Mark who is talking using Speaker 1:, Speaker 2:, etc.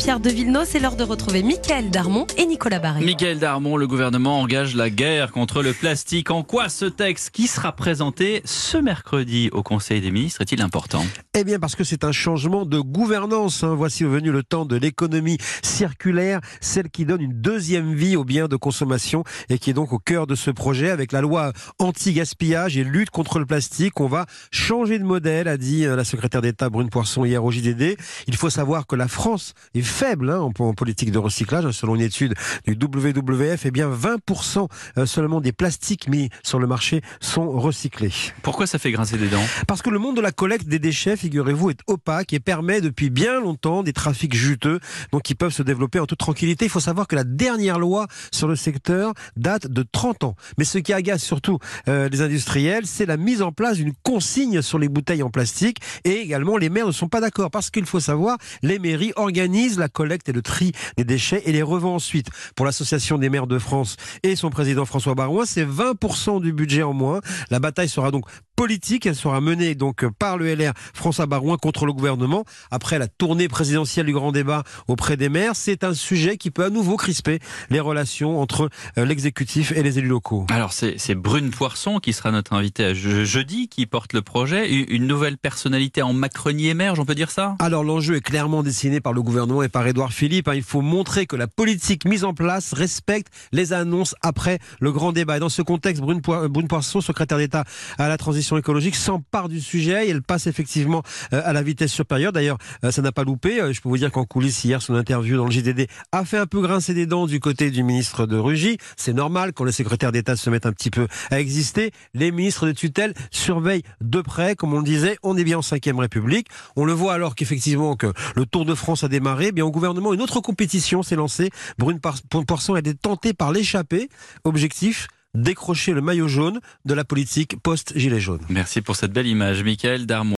Speaker 1: Pierre de Villeneuve. C'est l'heure de retrouver Mickaël Darmon et Nicolas Barré.
Speaker 2: Mickaël Darmon, le gouvernement engage la guerre contre le plastique. En quoi ce texte qui sera présenté ce mercredi au Conseil des ministres est-il important ?
Speaker 3: Eh bien parce que c'est un changement de gouvernance. Voici venu le temps de l'économie circulaire, celle qui donne une deuxième vie aux biens de consommation et qui est donc au cœur de ce projet. Avec la loi anti-gaspillage et lutte contre le plastique, on va changer de modèle, a dit la secrétaire d'État Brune Poirson hier au JDD. Il faut savoir que la France est faible en politique de recyclage. Selon une étude du WWF, eh bien 20% seulement des plastiques mis sur le marché sont recyclés.
Speaker 2: Pourquoi ça fait grincer des dents ?
Speaker 3: Parce que le monde de la collecte des déchets, figurez-vous, est opaque et permet depuis bien longtemps des trafics juteux, donc qui peuvent se développer en toute tranquillité. Il faut savoir que la dernière loi sur le secteur date de 30 ans. Mais ce qui agace surtout les industriels, c'est la mise en place d'une consigne sur les bouteilles en plastique. Et également, les maires ne sont pas d'accord parce qu'il faut savoir, les mairies organisent la collecte et le tri des déchets et les revendent ensuite. Pour l'Association des maires de France et son président François Baroin, c'est 20% du budget en moins. La bataille sera donc politique, elle sera menée donc par le LR François Baroin contre le gouvernement. Après la tournée présidentielle du grand débat auprès des maires, c'est un sujet qui peut à nouveau crisper les relations entre l'exécutif et les élus locaux.
Speaker 2: Alors c'est Brune Poirson qui sera notre invitée à jeudi, qui porte le projet. Une nouvelle personnalité en Macronie émerge, on peut dire ça ?
Speaker 3: Alors l'enjeu est clairement dessiné par le gouvernement et par Édouard Philippe. Il faut montrer que la politique mise en place respecte les annonces après le grand débat. Et dans ce contexte, Brune Poirson, secrétaire d'État à la transition écologique, s'empare du sujet et elle passe effectivement à la vitesse supérieure. D'ailleurs, ça n'a pas loupé. Je peux vous dire qu'en coulisses, hier, son interview dans le JDD a fait un peu grincer des dents du côté du ministre de Rugy. C'est normal quand les secrétaires d'État se mettent un petit peu à exister. Les ministres de tutelle surveillent de près. Comme on le disait, on est bien en 5e République. On le voit alors qu'effectivement que le Tour de France a démarré. Bien au gouvernement, une autre compétition s'est lancée. Brune Poirson a été tentée par l'échappée. Objectif, décrocher le maillot jaune de la politique post-gilet jaune.
Speaker 2: Merci pour cette belle image, Mickaël Darmon.